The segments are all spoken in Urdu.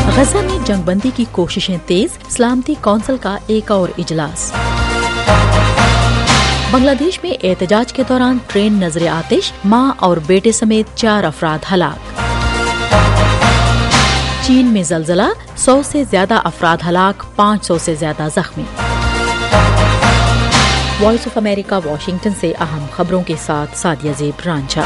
غزہ میں جنگ بندی کی کوششیں تیز، سلامتی کونسل کا ایک اور اجلاس۔ بنگلہ دیش میں احتجاج کے دوران ٹرین نظر آتش، ماں اور بیٹے سمیت 4 افراد ہلاک۔ چین میں زلزلہ، 100 سے زیادہ افراد ہلاک، 500 سے زیادہ زخمی۔ وائس آف امریکہ واشنگٹن سے اہم خبروں کے ساتھ سعدیہ زیب رانجھا۔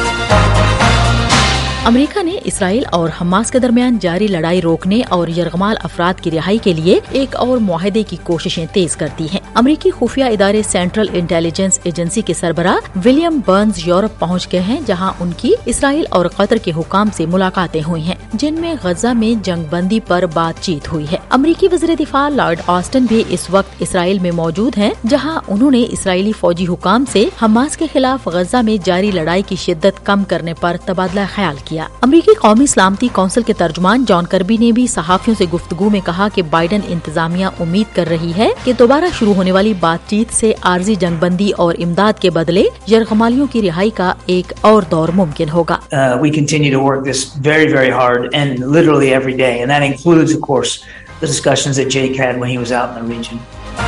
امریکہ نے اسرائیل اور حماس کے درمیان جاری لڑائی روکنے اور یرغمال افراد کی رہائی کے لیے ایک اور معاہدے کی کوششیں تیز کر دی ہیں۔ امریکی خفیہ ادارے سینٹرل انٹیلیجنس ایجنسی کے سربراہ ولیم برنز یورپ پہنچ گئے ہیں، جہاں ان کی اسرائیل اور قطر کے حکام سے ملاقاتیں ہوئی ہیں، جن میں غزہ میں جنگ بندی پر بات چیت ہوئی ہے۔ امریکی وزیر دفاع لارڈ آسٹن بھی اس وقت اسرائیل میں موجود ہیں، جہاں انہوں نے اسرائیلی فوجی حکام سے حماس کے خلاف غزہ میں جاری لڑائی کی شدت کم کرنے پر تبادلہ خیال کیا۔ امریکی قومی سلامتی کونسل کے ترجمان جان کربی نے بھی صحافیوں سے گفتگو میں کہا کہ بائیڈن انتظامیہ امید کر رہی ہے کہ دوبارہ شروع ہونے والی بات چیت سے عارضی جنگ بندی اور امداد کے بدلے یرغمالیوں کی رہائی کا ایک اور دور ممکن ہوگا۔ We continue to work this very, very hard and literally every day, and that includes, of course, the discussions that Jake had when he was out in the region.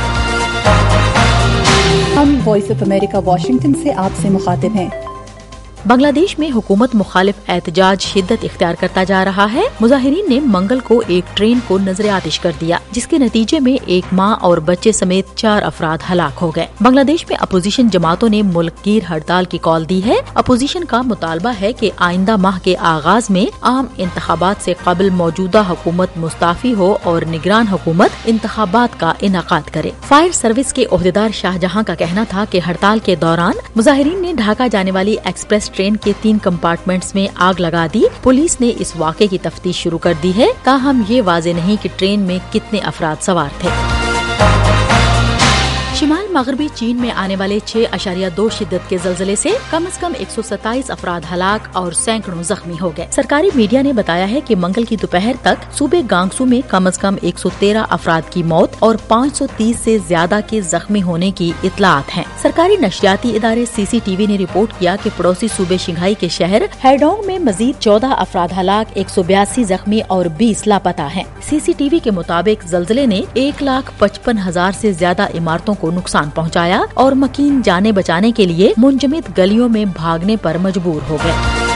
ہم وائس آف امریکہ واشنگٹن سے آپ سے مخاطب ہیں۔ بنگلہ دیش میں حکومت مخالف احتجاج شدت اختیار کرتا جا رہا ہے۔ مظاہرین نے منگل کو ایک ٹرین کو نظر آتش کر دیا، جس کے نتیجے میں ایک ماں اور بچے سمیت 4 افراد ہلاک ہو گئے۔ بنگلہ دیش میں اپوزیشن جماعتوں نے ملک گیر ہڑتال کی کال دی ہے۔ اپوزیشن کا مطالبہ ہے کہ آئندہ ماہ کے آغاز میں عام انتخابات سے قبل موجودہ حکومت مستعفی ہو اور نگران حکومت انتخابات کا انعقاد کرے۔ فائر سروس کے عہدیدار شاہجہاں کا کہنا تھا کہ ہڑتال کے دوران مظاہرین نے ڈھاکہ جانے والی ایکسپریس ٹرین کے 3 کمپارٹمنٹس میں آگ لگا دی۔ پولیس نے اس واقعے کی تفتیش شروع کر دی ہے، تاہم یہ واضح نہیں کہ ٹرین میں کتنے افراد سوار تھے۔ شمال مغربی چین میں آنے والے 6.2 شدت کے زلزلے سے کم از کم 127 افراد ہلاک اور سینکڑوں زخمی ہو گئے۔ سرکاری میڈیا نے بتایا ہے کہ منگل کی دوپہر تک صوبے گانگسو میں کم از کم 113 افراد کی موت اور 530 سے زیادہ کے زخمی ہونے کی اطلاعات ہیں۔ سرکاری نشریاتی ادارے CCTV نے رپورٹ کیا کہ پڑوسی صوبے شنگھائی کے شہر ہیڈونگ میں مزید 14 افراد ہلاک، 182 زخمی اور 20 لاپتہ ہیں۔ CCTV کے مطابق زلزلے نے 1,55,000 سے زیادہ عمارتوں کو نقصان پہنچایا اور مکین جانیں بچانے کے لیے منجمد گلیوں میں بھاگنے پر مجبور ہو گئے۔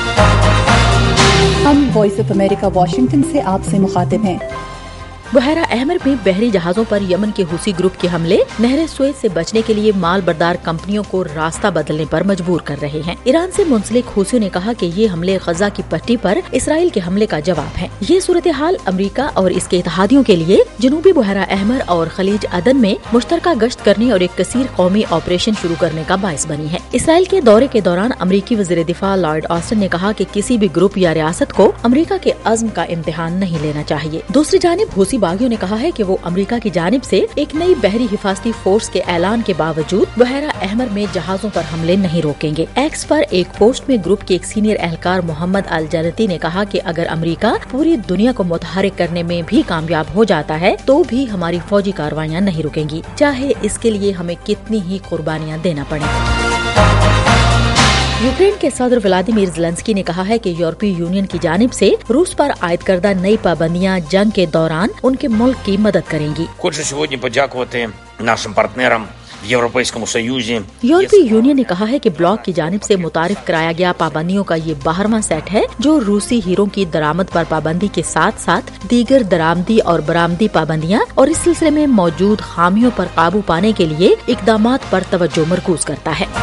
ہم وائس آف امریکہ واشنگٹن سے آپ سے مخاطب ہیں۔ بحیرہ احمر میں بحری جہازوں پر یمن کے حوثی گروپ کے حملے نہر سویز سے بچنے کے لیے مال بردار کمپنیوں کو راستہ بدلنے پر مجبور کر رہے ہیں۔ ایران سے منسلک حوثیوں نے کہا کہ یہ حملے غزہ کی پٹی پر اسرائیل کے حملے کا جواب ہے۔ یہ صورتحال امریکہ اور اس کے اتحادیوں کے لیے جنوبی بحیرہ احمر اور خلیج عدن میں مشترکہ گشت کرنے اور ایک کثیر قومی آپریشن شروع کرنے کا باعث بنی ہے۔ اسرائیل کے دورے کے دوران امریکی وزیر دفاع لارڈ آسٹن نے کہا کہ کسی بھی گروپ یا ریاست کو امریکہ کے عزم کا امتحان نہیں لینا چاہیے۔ دوسری جانب حوثی باغیوں نے کہا ہے کہ وہ امریکہ کی جانب سے ایک نئی بحری حفاظتی فورس کے اعلان کے باوجود بحیرہ احمر میں جہازوں پر حملے نہیں روکیں گے۔ ایکس پر ایک پوسٹ میں گروپ کے ایک سینئر اہلکار محمد الجنتی نے کہا کہ اگر امریکہ پوری دنیا کو متحرک کرنے میں بھی کامیاب ہو جاتا ہے تو بھی ہماری فوجی کارروائیاں نہیں رکیں گی، چاہے اس کے لیے ہمیں کتنی ہی قربانیاں دینا پڑیں۔ یوکرین کے صدر ولادیمیر زیلنسکی نے کہا ہے کہ یورپی یونین کی جانب سے روس پر عائد کردہ نئی پابندیاں جنگ کے دوران ان کے ملک کی مدد کریں گی۔ یورپی یونین نے کہا ہے کہ بلاک کی جانب سے متعارف کرایا گیا پابندیوں کا یہ 12واں سیٹ ہے، جو روسی ہیروں کی درآمد پر پابندی کے ساتھ ساتھ دیگر درآمدی اور برآمدی پابندیاں اور اس سلسلے میں موجود خامیوں پر قابو پانے کے لیے اقدامات پر توجہ مرکوز کرتا ہے۔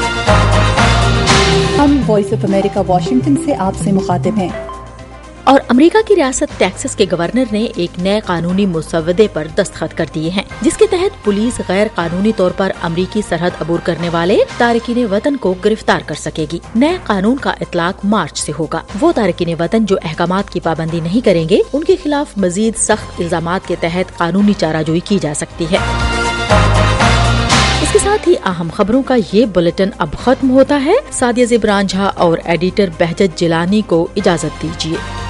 ہم وائس آف امریکہ واشنگٹن سے آپ سے مخاطب ہیں۔ اور امریکہ کی ریاست ٹیکساس کے گورنر نے ایک نئے قانونی مسودے پر دستخط کر دیے ہیں، جس کے تحت پولیس غیر قانونی طور پر امریکی سرحد عبور کرنے والے تارکین وطن کو گرفتار کر سکے گی۔ نئے قانون کا اطلاق مارچ سے ہوگا۔ وہ تارکین وطن جو احکامات کی پابندی نہیں کریں گے، ان کے خلاف مزید سخت الزامات کے تحت قانونی چارہ جوئی کی جا سکتی ہے۔ اس کے ساتھ ہی اہم خبروں کا یہ بلیٹن اب ختم ہوتا ہے۔ سعدیہ زیب رانجھا اور ایڈیٹر بہجت جیلانی کو اجازت دیجیے۔